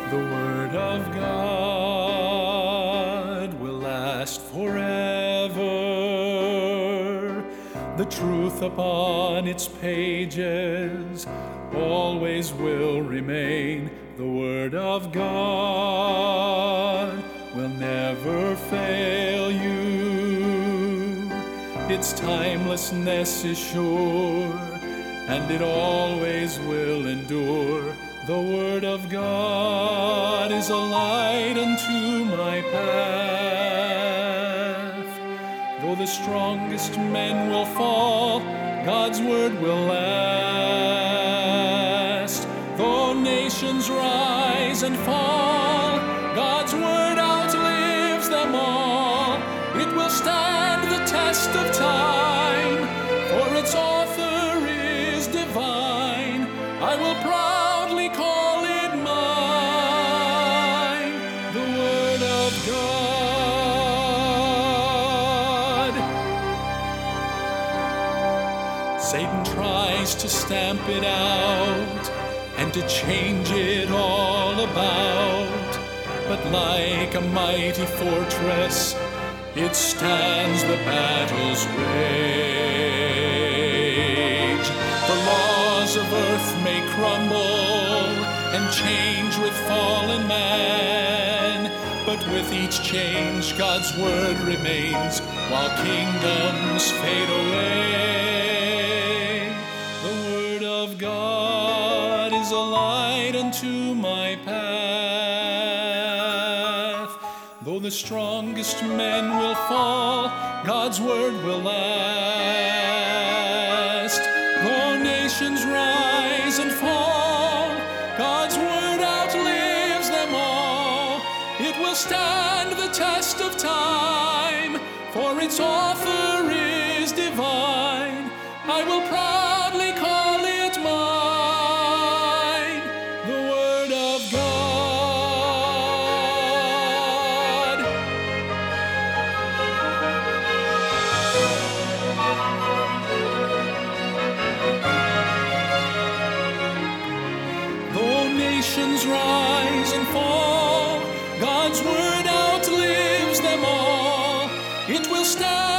The Word of God will last forever. The truth upon its pages always will remain. The Word of God will never fail you. Its timelessness is sure, and it always will endure. The Word of God is a light unto my path. Though the strongest men will fall, God's Word will last. Though nations rise and fall, God's Word outlives them all. It will stand the test of time, for its author is divine. I will proudly call it mine, the Word of God. Satan tries to stamp it out and to change it all about, but like a mighty fortress, it stands the battle's rage. The laws of earth may crumble and change with fallen man, but with each change God's Word remains while kingdoms fade away. The Word of God is a light unto my path. Though the strongest men will fall, God's Word will last. Though nations rise and fall, God's Word outlives them all. It will stand the test of time, for its author is divine. I will proudly call it mine, the Word of God. Though nations rise and fall, God's Word outlives them all. It will stand